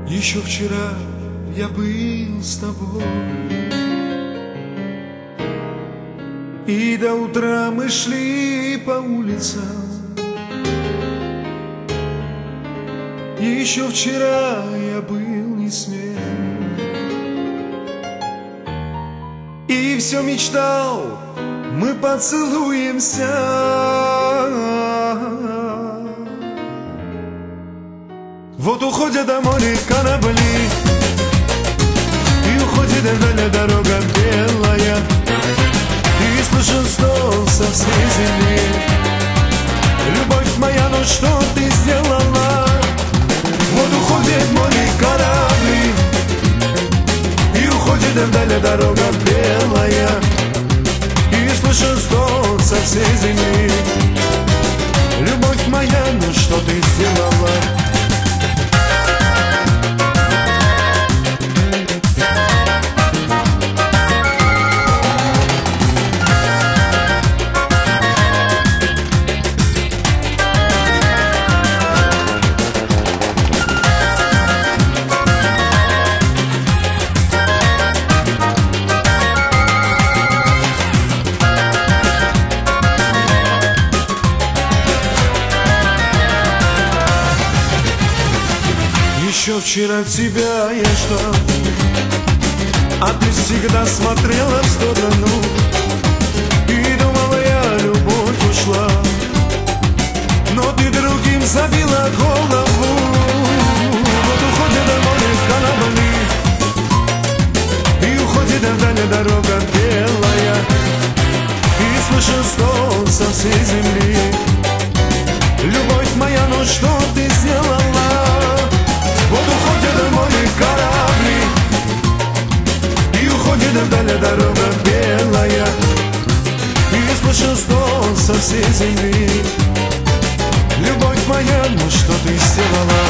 Еще вчера я был с тобой, и до утра мы шли по улицам. Еще вчера я был не смел, и все мечтал, мы поцелуемся. Вот уходят домой корабли, и уходит вдаль дорога белая, и слышен стол со всей земли. Любовь моя, ну что ты сделала? Вот уходит море корабли, и уходит вдаль дорога белая, и слышен стол со всей земли. Любовь моя, ну что ты сделала? Еще вчера тебя я ждал, а ты всегда смотрела в сторону, и думала, я любовь ушла, но ты другим забила голову. Вот уходит домой корабли, и уходит вдаль дорога белая, и слышен стол со всей земли. Любовь моя, ну что ты сделала? Вот уходит море корабли, и уходит вдаль дорога белая, и слышен стон со всей земли. Любовь моя, ну что ты сделала?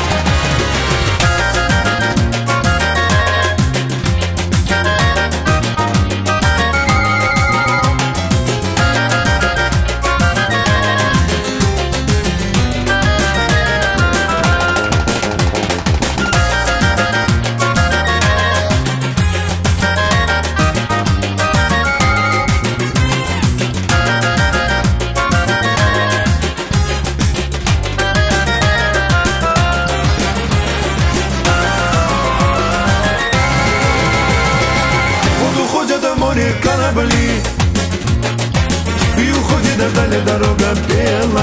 Море корабли, и уходит вдаль дорога белая.